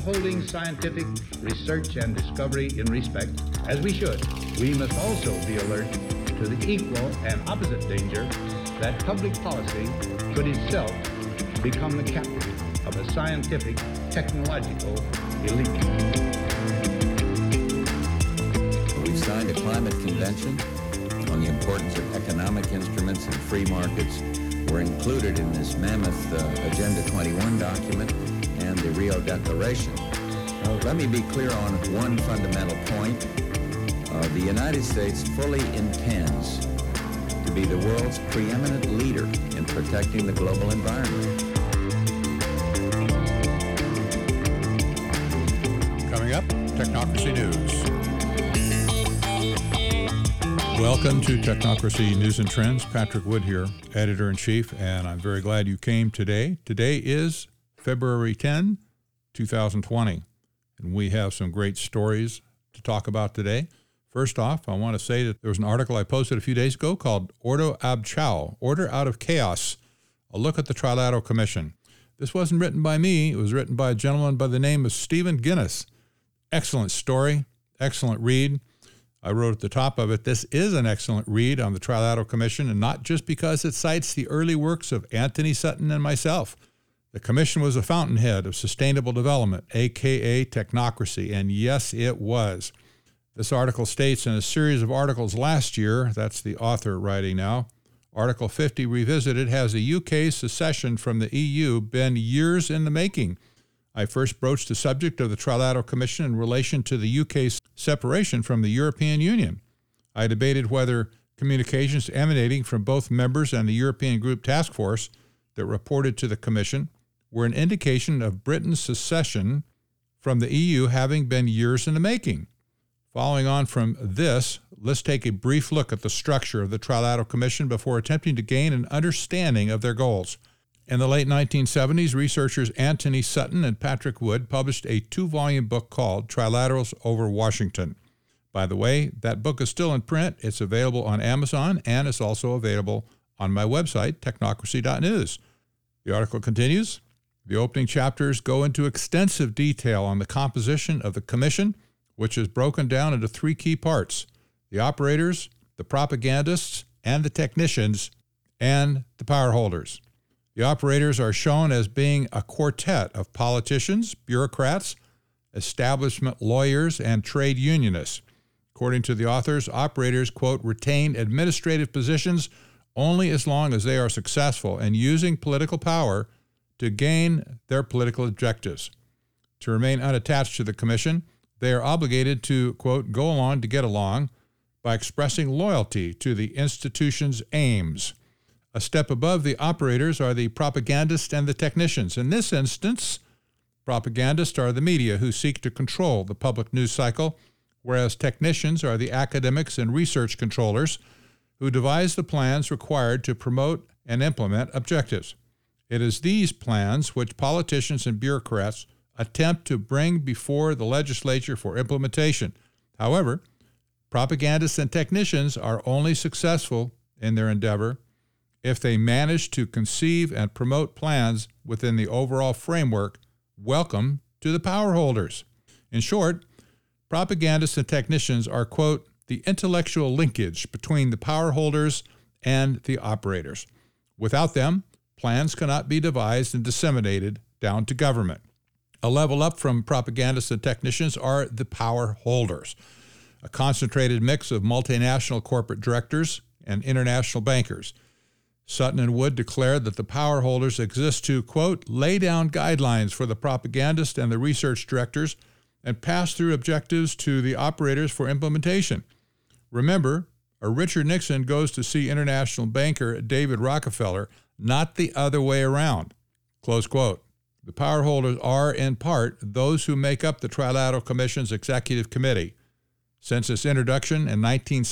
holding scientific research and discovery in respect, as we should, we must also be alert to the equal and opposite danger that public policy could itself become the captive of a scientific, technological elite. We've signed a climate convention on the importance of economic instruments and free markets. Were included in this mammoth Agenda 21 document and the Rio Declaration. Let me be clear on one fundamental point. The United States fully intends to be the world's preeminent leader in protecting the global environment. Coming up, Technocracy News. Welcome to Technocracy News and Trends. Patrick Wood here, Editor-in-Chief, and I'm very glad you came today. Today is February 10, 2020, and we have some great stories to talk about today. First off, I want to say that there was an article I posted a few days ago called Ordo ab Chao, Order Out of Chaos, a look at the Trilateral Commission. This wasn't written by me. It was written by a gentleman by the name of Stephen Guinness. Excellent story, excellent read. I wrote at the top of it, this is an excellent read on the Trilateral Commission, and not just because it cites the early works of Anthony Sutton and myself. The commission was a fountainhead of sustainable development, a.k.a. technocracy, and yes, it was. This article states in a series of articles last year, that's the author writing now, Article 50 Revisited, has the UK's secession from the EU been years in the making? I first broached the subject of the Trilateral Commission in relation to the UK's separation from the European Union. I debated whether communications emanating from both members and the European Group Task Force that reported to the Commission were an indication of Britain's secession from the EU having been years in the making. Following on from this, let's take a brief look at the structure of the Trilateral Commission before attempting to gain an understanding of their goals. In the late 1970s, researchers Anthony Sutton and Patrick Wood published a 2-volume book called Trilaterals over Washington. By the way, that book is still in print. It's available on Amazon, and it's also available on my website, technocracy.news. The article continues. The opening chapters go into extensive detail on the composition of the Commission, which is broken down into 3 key parts: the operators, the propagandists, and the technicians, and the power holders. The operators are shown as being a quartet of politicians, bureaucrats, establishment lawyers, and trade unionists. According to the authors, operators, quote, retain administrative positions only as long as they are successful in using political power to gain their political objectives. To remain unattached to the Commission, they are obligated to, quote, go along to get along by expressing loyalty to the institution's aims. A step above the operators are the propagandists and the technicians. In this instance, propagandists are the media who seek to control the public news cycle, whereas technicians are the academics and research controllers who devise the plans required to promote and implement objectives. It is these plans which politicians and bureaucrats attempt to bring before the legislature for implementation. However, propagandists and technicians are only successful in their endeavor if they manage to conceive and promote plans within the overall framework welcome to the power holders. In short, propagandists and technicians are, quote, the intellectual linkage between the power holders and the operators. Without them, plans cannot be devised and disseminated down to government. A level up from propagandists and technicians are the power holders, a concentrated mix of multinational corporate directors and international bankers. Sutton and Wood declared that the power holders exist to, quote, lay down guidelines for the propagandists and the research directors and pass through objectives to the operators for implementation. Remember, a Richard Nixon goes to see international banker David Rockefeller, not the other way around, close quote. The power holders are, in part, those who make up the Trilateral Commission's Executive Committee. Since its introduction in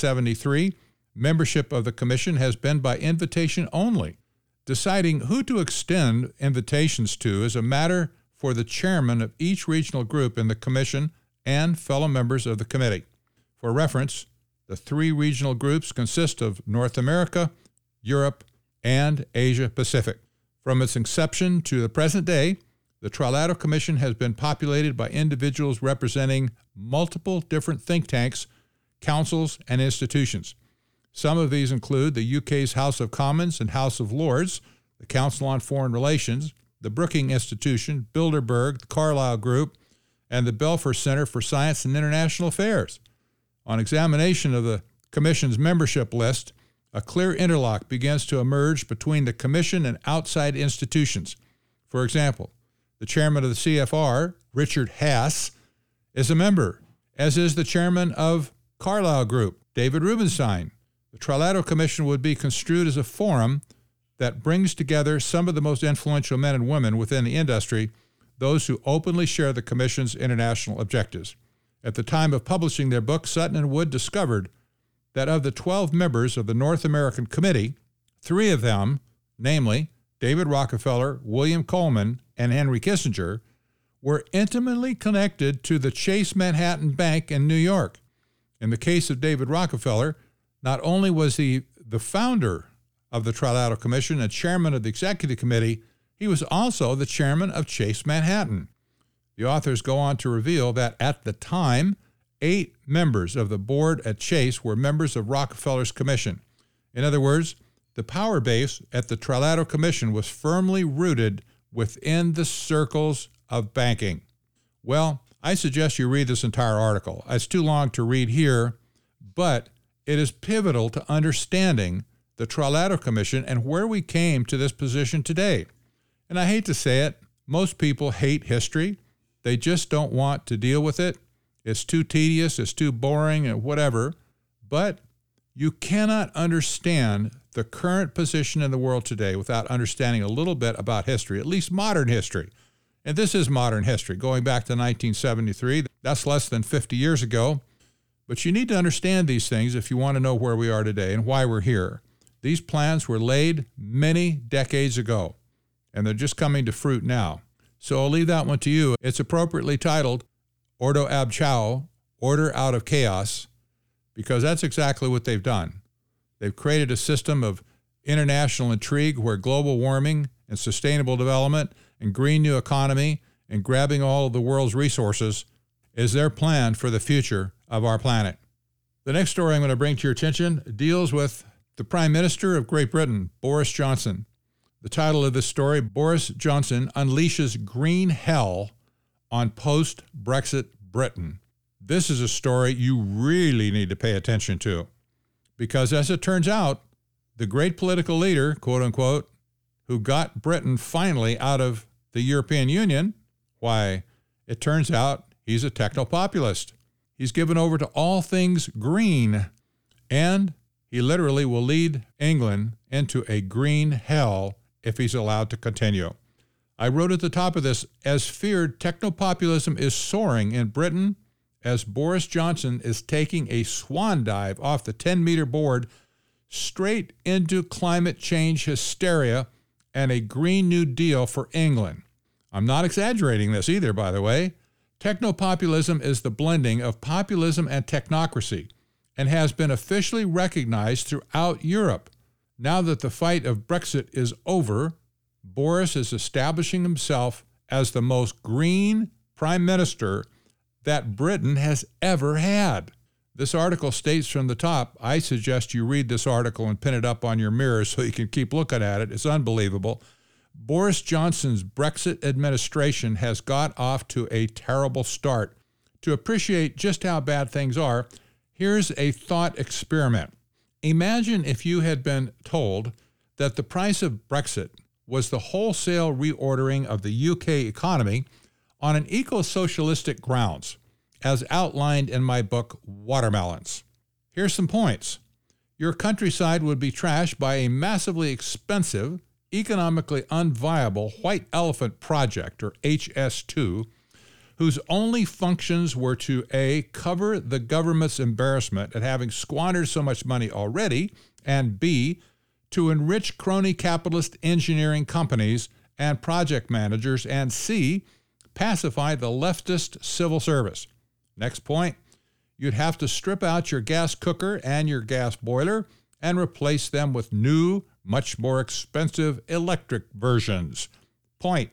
1973, membership of the Commission has been by invitation only. Deciding who to extend invitations to is a matter for the chairman of each regional group in the Commission and fellow members of the committee. For reference, the 3 regional groups consist of North America, Europe, and Asia Pacific. From its inception to the present day, the The Trilateral Commission has been populated by individuals representing multiple different think tanks, councils, and institutions. Some of these include the UK's House of Commons and House of Lords, the Council on Foreign Relations, the Brookings Institution, Bilderberg, the Carlyle Group, and the Belfer Center for Science and International Affairs. On examination of the Commission's membership list, a clear interlock begins to emerge between the Commission and outside institutions. For example, the chairman of the CFR, Richard Haass, is a member, as is the chairman of Carlyle Group, David Rubenstein. The Trilateral Commission would be construed as a forum that brings together some of the most influential men and women within the industry, those who openly share the Commission's international objectives. At the time of publishing their book, Sutton and Wood discovered that of the 12 members of the North American Committee, 3 of them, namely David Rockefeller, William Coleman, and Henry Kissinger, were intimately connected to the Chase Manhattan Bank in New York. In the case of David Rockefeller, not only was he the founder of the Trilateral Commission and chairman of the Executive Committee, he was also the chairman of Chase Manhattan. The authors go on to reveal that at the time, 8 members of the board at Chase were members of Rockefeller's commission. In other words, the power base at the Trilateral Commission was firmly rooted within the circles of banking. Well, I suggest you read this entire article. It's too long to read here, but it is pivotal to understanding the Trilateral Commission and where we came to this position today. And I hate to say it, most people hate history. They just don't want to deal with it. It's too tedious, it's too boring, and whatever. But you cannot understand the current position in the world today without understanding a little bit about history, at least modern history. And this is modern history, going back to 1973. That's less than 50 years ago. But you need to understand these things if you want to know where we are today and why we're here. These plans were laid many decades ago, and they're just coming to fruit now. So I'll leave that one to you. It's appropriately titled Ordo Ab Chao, Order Out of Chaos, because that's exactly what they've done. They've created a system of international intrigue where global warming and sustainable development and green new economy and grabbing all of the world's resources is their plan for the future of our planet. The next story I'm going to bring to your attention deals with the Prime Minister of Great Britain, Boris Johnson. The title of this story, Boris Johnson Unleashes Green Hell on Post-Brexit Britain. This is a story you really need to pay attention to because, as it turns out, the great political leader, quote unquote, who got Britain finally out of the European Union, why, it turns out he's a technopopulist. He's given over to all things green, and he literally will lead England into a green hell if he's allowed to continue. I wrote at the top of this, as feared, technopopulism is soaring in Britain as Boris Johnson is taking a swan dive off the 10-meter board straight into climate change hysteria and a Green New Deal for England. I'm not exaggerating this either, by the way. Technopopulism is the blending of populism and technocracy and has been officially recognized throughout Europe. Now that the fight of Brexit is over, Boris is establishing himself as the most green prime minister that Britain has ever had. This article states from the top, I suggest you read this article and pin it up on your mirror so you can keep looking at it. It's unbelievable. Boris Johnson's Brexit administration has got off to a terrible start. To appreciate just how bad things are, here's a thought experiment. Imagine if you had been told that the price of Brexit was the wholesale reordering of the UK economy on an eco-socialistic grounds, as outlined in my book, Watermelons. Here's some points. Your countryside would be trashed by a massively expensive, economically unviable White Elephant Project, or HS2, whose only functions were to A, cover the government's embarrassment at having squandered so much money already, and B, to enrich crony capitalist engineering companies and project managers, and C, pacify the leftist civil service. Next point, you'd have to strip out your gas cooker and your gas boiler and replace them with new, much more expensive electric versions. Point,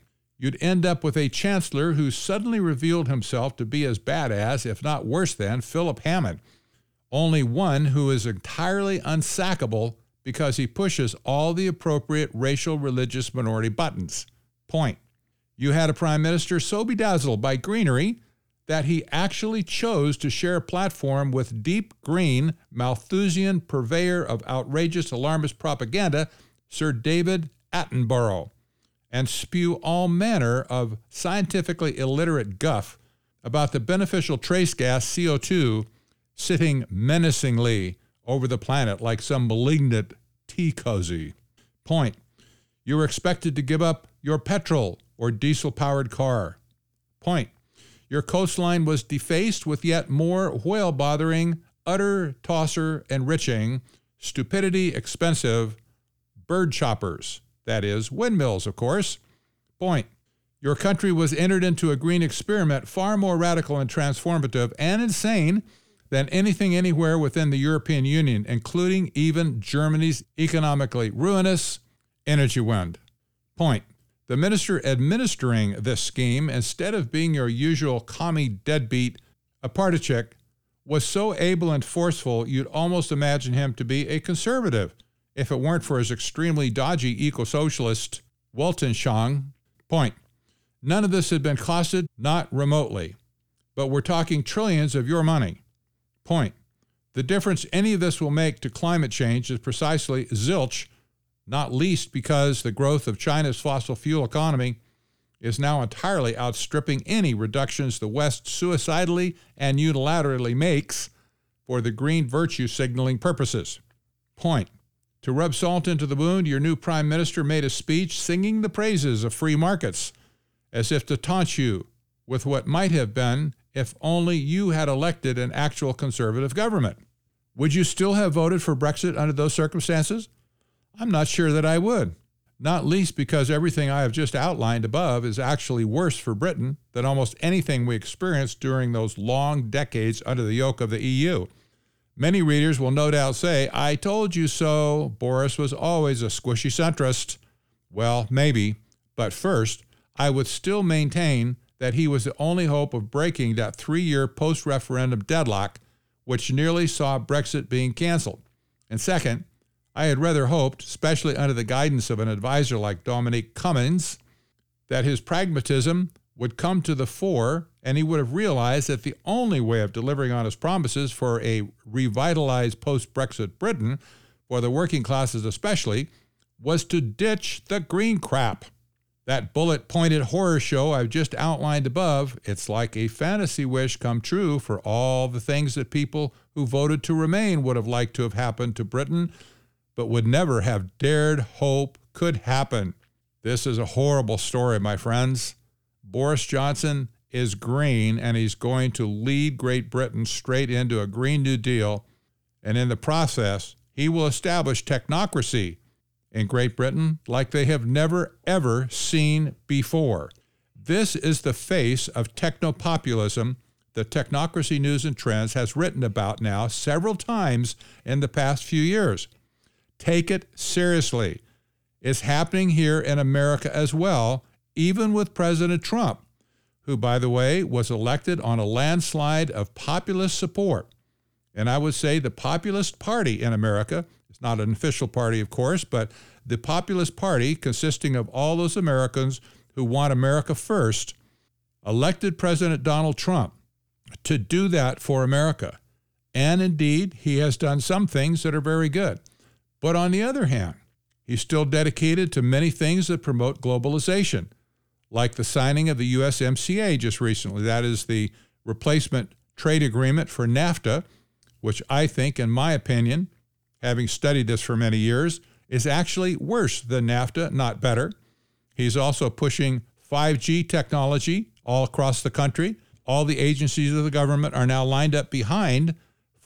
you'd end up with a chancellor who suddenly revealed himself to be as bad as, if not worse than, Philip Hammond. Only one who is entirely unsackable because he pushes all the appropriate racial, religious minority buttons. Point. You had a prime minister so bedazzled by greenery that he actually chose to share a platform with deep green, Malthusian purveyor of outrageous alarmist propaganda, Sir David Attenborough, and spew all manner of scientifically illiterate guff about the beneficial trace gas CO2 sitting menacingly over the planet like some malignant tea cozy. Point. You were expected to give up your petrol or diesel-powered car. Point. Your coastline was defaced with yet more whale-bothering, utter tosser enriching, stupidity expensive bird choppers. That is, windmills, of course. Point. Your country was entered into a green experiment far more radical and transformative and insane than anything anywhere within the European Union, including even Germany's economically ruinous energy wind. Point. The minister administering this scheme, instead of being your usual commie deadbeat Apartachik, was so able and forceful you'd almost imagine him to be a conservative, if it weren't for his extremely dodgy eco-socialist Weltanschauung. Point. None of this had been costed, not remotely. But we're talking trillions of your money. Point. The difference any of this will make to climate change is precisely zilch, not least because the growth of China's fossil fuel economy is now entirely outstripping any reductions the West suicidally and unilaterally makes for the green virtue signaling purposes. Point. To rub salt into the wound, your new prime minister made a speech singing the praises of free markets, as if to taunt you with what might have been if only you had elected an actual conservative government. Would you still have voted for Brexit under those circumstances? I'm not sure that I would, not least because everything I have just outlined above is actually worse for Britain than almost anything we experienced during those long decades under the yoke of the EU. Many readers will no doubt say, I told you so, Boris was always a squishy centrist. Well, maybe, but first, I would still maintain that he was the only hope of breaking that 3-year post-referendum deadlock, which nearly saw Brexit being canceled. And second, I had rather hoped, especially under the guidance of an advisor like Dominic Cummings, that his pragmatism would come to the fore and he would have realized that the only way of delivering on his promises for a revitalized post-Brexit Britain, for the working classes especially, was to ditch the green crap. That bullet-pointed horror show I've just outlined above, it's like a fantasy wish come true for all the things that people who voted to remain would have liked to have happened to Britain, but would never have dared hope could happen. This is a horrible story, my friends. Boris Johnson is green, and he's going to lead Great Britain straight into a Green New Deal, and in the process, he will establish technocracy in Great Britain like they have never, ever seen before. This is the face of technopopulism that Technocracy News and Trends has written about now several times in the past few years. Take it seriously. It's happening here in America as well, even with President Trump, who, by the way, was elected on a landslide of populist support. And I would say the Populist Party in America, it's not an official party, of course, but the Populist Party, consisting of all those Americans who want America first, elected President Donald Trump to do that for America. And indeed, he has done some things that are very good. But on the other hand, he's still dedicated to many things that promote globalization, like the signing of the USMCA just recently. That is the replacement trade agreement for NAFTA, which I think, in my opinion, having studied this for many years, is actually worse than NAFTA, not better. He's also pushing 5G technology all across the country. All the agencies of the government are now lined up behind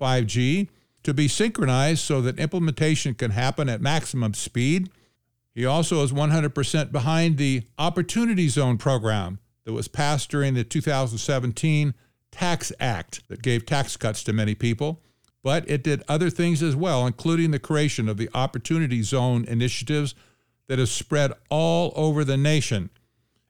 5G to be synchronized so that implementation can happen at maximum speed. He also is 100% behind the Opportunity Zone program that was passed during the 2017 Tax Act that gave tax cuts to many people. But it did other things as well, including the creation of the Opportunity Zone initiatives that have spread all over the nation.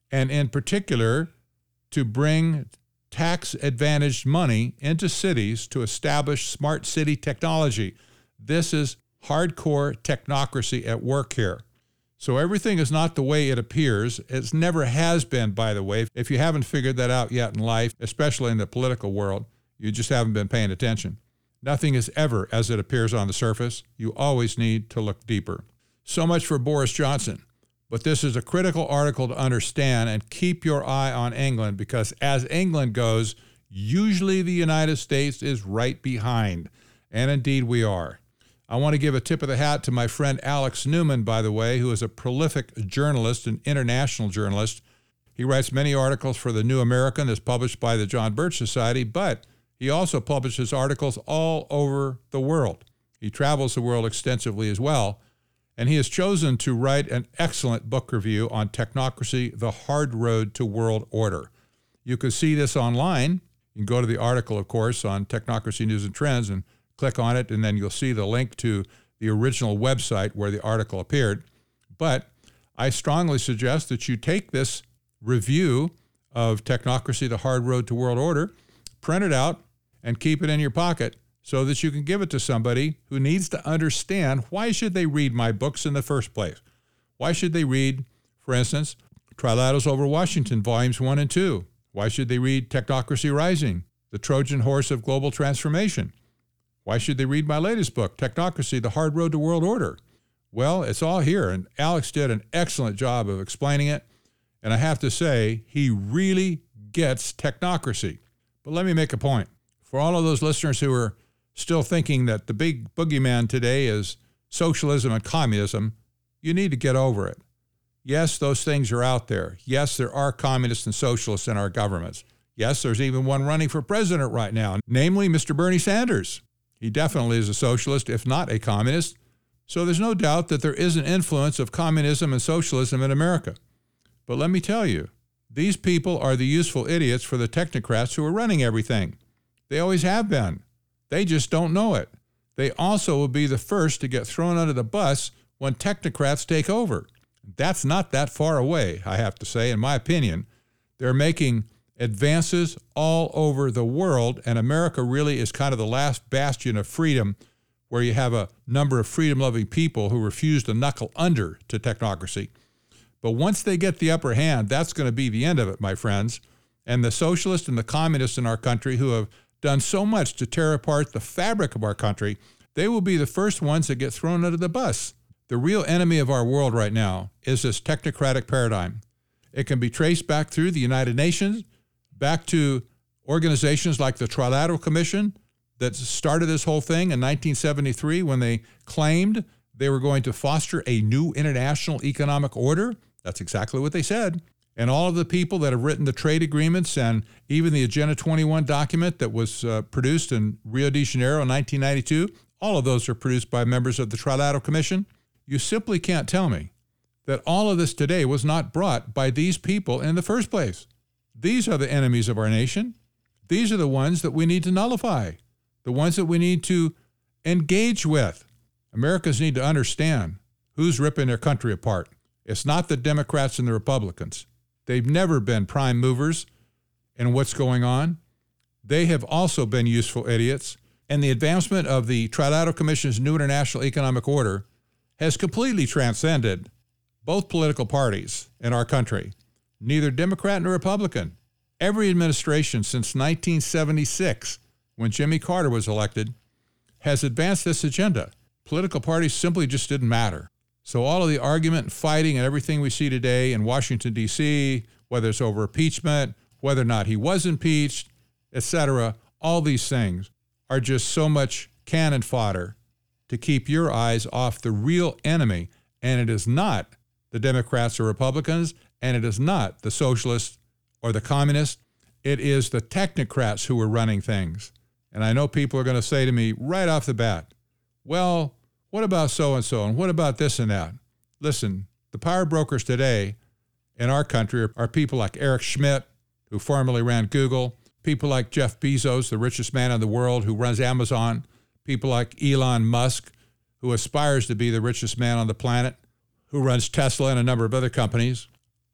and in particular to bring tax-advantaged money into cities to establish smart city technology. This is hardcore technocracy at work here. So everything is not the way it appears. It never has been, by the way. If you haven't figured that out yet in life, especially in the political world, you just haven't been paying attention. Nothing is ever as it appears on the surface. You always need to look deeper. So much for Boris Johnson. But this is a critical article to understand, and keep your eye on England, because as England goes, usually the United States is right behind. And indeed we are. I want to give a tip of the hat to my friend Alex Newman, by the way, who is a prolific journalist, an international journalist. He writes many articles for The New American that's published by the John Birch Society, but he also publishes articles all over the world. He travels the world extensively as well, and he has chosen to write an excellent book review on Technocracy, The Hard Road to World Order. You can see this online. You can go to the article, of course, on Technocracy News and Trends and click on it, and then you'll see the link to the original website where the article appeared. But I strongly suggest that you take this review of Technocracy, The Hard Road to World Order, print it out, and keep it in your pocket so that you can give it to somebody who needs to understand why should they read my books in the first place. Why should they read, for instance, Trilaterals Over Washington, Volumes 1 and 2? Why should they read Technocracy Rising, The Trojan Horse of Global Transformation? Why should they read my latest book, Technocracy, The Hard Road to World Order? Well, it's all here, and Alex did an excellent job of explaining it, and I have to say, he really gets technocracy. But let me make a point. For all of those listeners who are still thinking that the big boogeyman today is socialism and communism, you need to get over it. Yes, those things are out there. Yes, there are communists and socialists in our governments. Yes, there's even one running for president right now, namely Mr. Bernie Sanders. He definitely is a socialist, if not a communist. So there's no doubt that there is an influence of communism and socialism in America. But let me tell you, these people are the useful idiots for the technocrats who are running everything. They always have been. They just don't know it. They also will be the first to get thrown under the bus when technocrats take over. That's not that far away, I have to say, in my opinion. They're making advances all over the world, and America really is kind of the last bastion of freedom, where you have a number of freedom-loving people who refuse to knuckle under to technocracy. But once they get the upper hand, that's going to be the end of it, my friends. And the socialists and the communists in our country who have done so much to tear apart the fabric of our country, they will be the first ones that get thrown under the bus. The real enemy of our world right now is this technocratic paradigm. It can be traced back through the United Nations, back to organizations like the Trilateral Commission that started this whole thing in 1973 when they claimed they were going to foster a new international economic order. That's exactly what they said. And all of the people that have written the trade agreements and even the Agenda 21 document that was produced in Rio de Janeiro in 1992, all of those are produced by members of the Trilateral Commission. You simply can't tell me that all of this today was not brought by these people in the first place. These are the enemies of our nation. These are the ones that we need to nullify, the ones that we need to engage with. Americans need to understand who's ripping their country apart. It's not the Democrats and the Republicans. They've never been prime movers in what's going on. They have also been useful idiots. And the advancement of the Trilateral Commission's new international economic order has completely transcended both political parties in our country, neither Democrat nor Republican. Every administration since 1976, when Jimmy Carter was elected, has advanced this agenda. Political parties simply just didn't matter. So all of the argument and fighting and everything we see today in Washington, D.C., whether it's over impeachment, whether or not he was impeached, etc., all these things are just so much cannon fodder to keep your eyes off the real enemy. And it is not the Democrats or Republicans, and it is not the socialists or the communists. It is the technocrats who are running things. And I know people are going to say to me right off the bat, well, what about so-and-so, and what about this and that? Listen, the power brokers today in our country are people like Eric Schmidt, who formerly ran Google, people like Jeff Bezos, the richest man in the world, who runs Amazon, people like Elon Musk, who aspires to be the richest man on the planet, who runs Tesla and a number of other companies.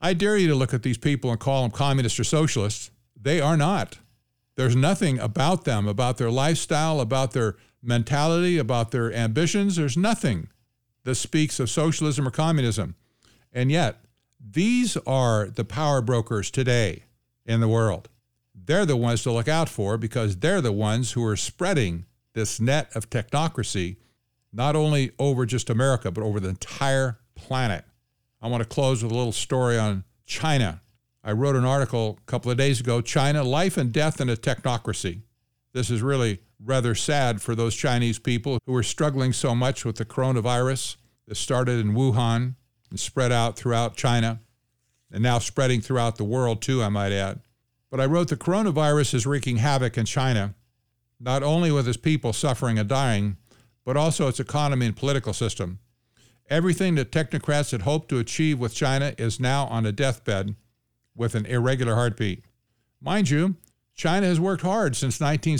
I dare you to look at these people and call them communists or socialists. They are not. There's nothing about them, about their lifestyle, about their mentality, about their ambitions. There's nothing that speaks of socialism or communism. And yet, these are the power brokers today in the world. They're the ones to look out for because they're the ones who are spreading this net of technocracy, not only over just America, but over the entire planet. I want to close with a little story on China. I wrote an article a couple of days ago, China, Life and Death in a Technocracy. This is really rather sad for those Chinese people who are struggling so much with the coronavirus that started in Wuhan and spread out throughout China and now spreading throughout the world too, I might add. But I wrote the coronavirus is wreaking havoc in China, not only with its people suffering and dying, but also its economy and political system. Everything that technocrats had hoped to achieve with China is now on a deathbed with an irregular heartbeat. Mind you, China has worked hard since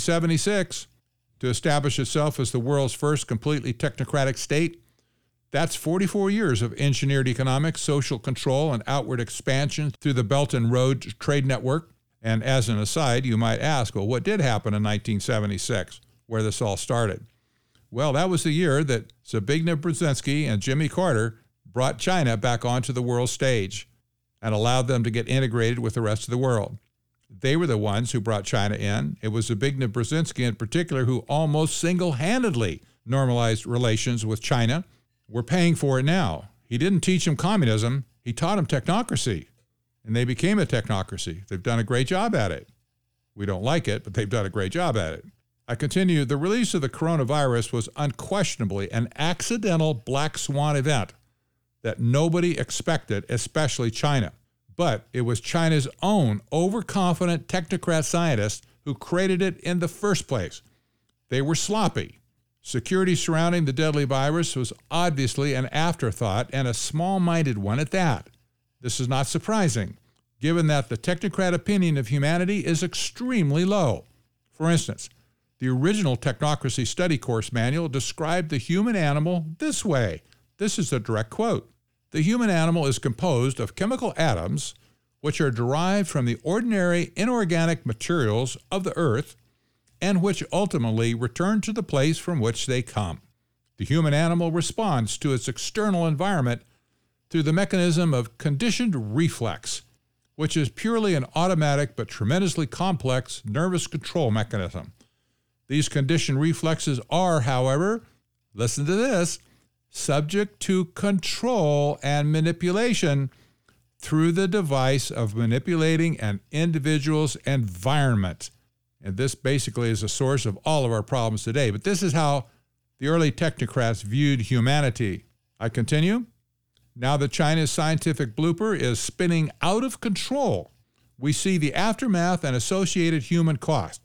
1976 to establish itself as the world's first completely technocratic state. That's 44 years of engineered economics, social control, and outward expansion through the Belt and Road Trade Network. And as an aside, you might ask, well, what did happen in 1976, where this all started? Well, that was the year that Zbigniew Brzezinski and Jimmy Carter brought China back onto the world stage and allowed them to get integrated with the rest of the world. They were the ones who brought China in. It was Zbigniew Brzezinski in particular who almost single-handedly normalized relations with China. We're paying for it now. He didn't teach them communism. He taught them technocracy, and they became a technocracy. They've done a great job at it. We don't like it, but they've done a great job at it. I continue, the release of the coronavirus was unquestionably an accidental black swan event that nobody expected, especially China. But it was China's own overconfident technocrat scientists who created it in the first place. They were sloppy. Security surrounding the deadly virus was obviously an afterthought and a small-minded one at that. This is not surprising, given that the technocrat opinion of humanity is extremely low. For instance, the original Technocracy Study Course Manual described the human animal this way. This is a direct quote. The human animal is composed of chemical atoms which are derived from the ordinary inorganic materials of the earth and which ultimately return to the place from which they come. The human animal responds to its external environment through the mechanism of conditioned reflex, which is purely an automatic but tremendously complex nervous control mechanism. These conditioned reflexes are, however, listen to this, subject to control and manipulation through the device of manipulating an individual's environment. And this basically is the source of all of our problems today. But this is how the early technocrats viewed humanity. I continue. Now that China's scientific blooper is spinning out of control, we see the aftermath and associated human cost.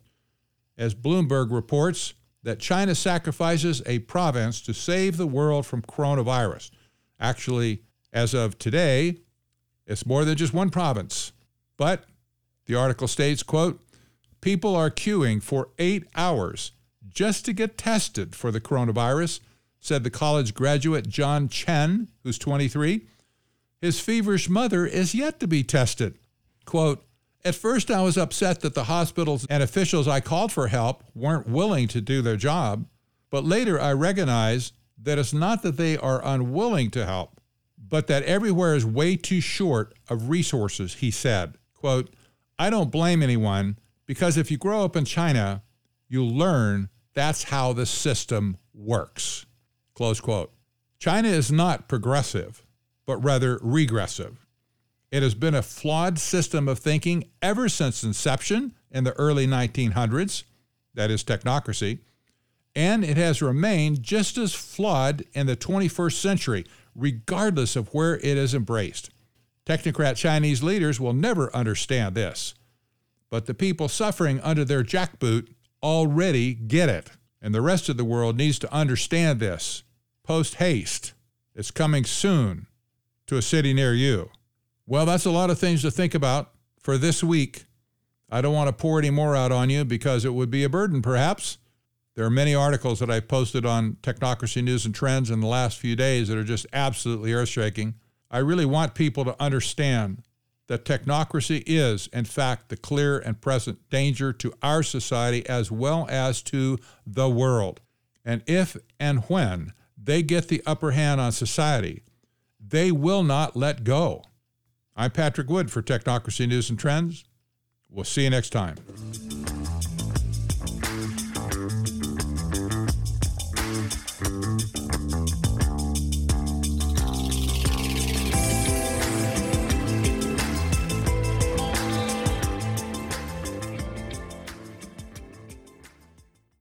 As Bloomberg reports that China sacrifices a province to save the world from coronavirus. Actually, as of today, it's more than just one province. But the article states, quote, people are queuing for 8 hours just to get tested for the coronavirus, said the college graduate John Chen, who's 23. His feverish mother is yet to be tested. Quote, at first I was upset that the hospitals and officials I called for help weren't willing to do their job, but later I recognized that it's not that they are unwilling to help, but that everywhere is way too short of resources, he said. Quote, I don't blame anyone because if you grow up in China, you'll learn that's how the system works. Close quote. China is not progressive, but rather regressive. It has been a flawed system of thinking ever since inception in the early 1900s, that is technocracy, and it has remained just as flawed in the 21st century, regardless of where it is embraced. Technocrat Chinese leaders will never understand this, but the people suffering under their jackboot already get it, and the rest of the world needs to understand this. Post haste. It's coming soon to a city near you. Well, that's a lot of things to think about for this week. I don't want to pour any more out on you because it would be a burden, perhaps. There are many articles that I've posted on Technocracy News and Trends in the last few days that are just absolutely earth-shaking. I really want people to understand that technocracy is, in fact, the clear and present danger to our society as well as to the world. And if and when they get the upper hand on society, they will not let go. I'm Patrick Wood for Technocracy News and Trends. We'll see you next time.